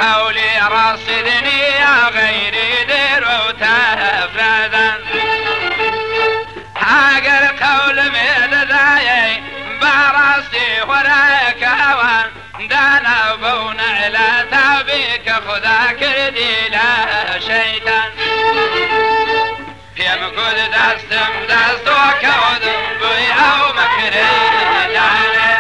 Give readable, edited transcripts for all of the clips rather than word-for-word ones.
هولي رصدني يا غيري دير وتفردا حاقر قول مدداي براسي وراك هوان دانا بون على تابيك خدا كردي لا شيطان يا مقود دستم دستوك ودنبي او مكريداني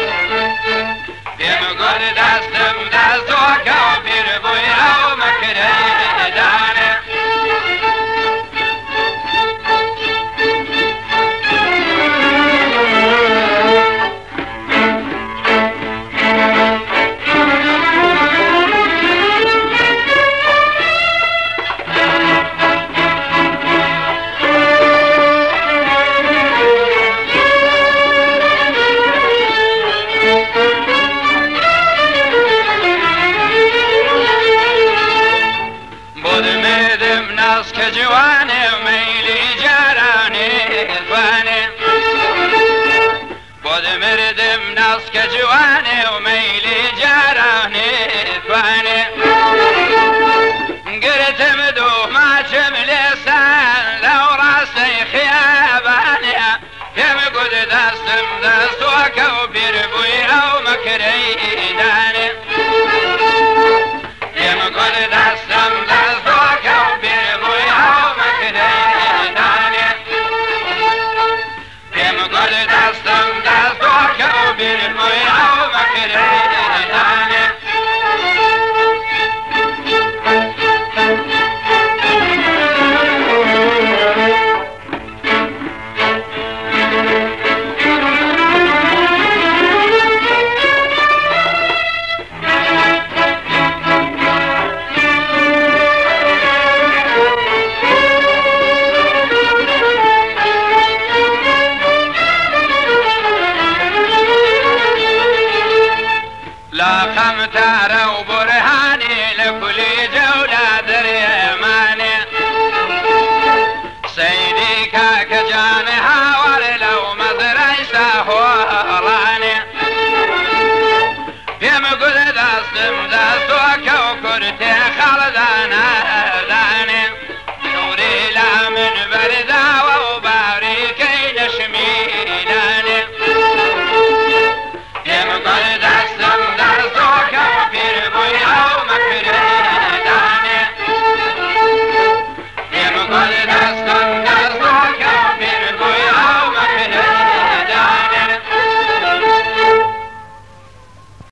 يا مقود دستم دستوك وبيربي او مكريداني جواني وميلي جاراني الفاني بود مردم ناس كجواني وميلي جاراني الفاني قرت مدو ما جمل لسان لو راسي خياباني يا مقود دستم دستوك وبيربوي او مكريداني يا مقود دستم دستوك وبيربوي او مكريداني يا مقود دستم دستوك وبيربوي او مكريداني متارة وبرهاني لكل جولة دريماني سيدي كاك جاني هاور لو مزرعي ساهوراني يا مقود دستم دستوك وكرتي خالدانا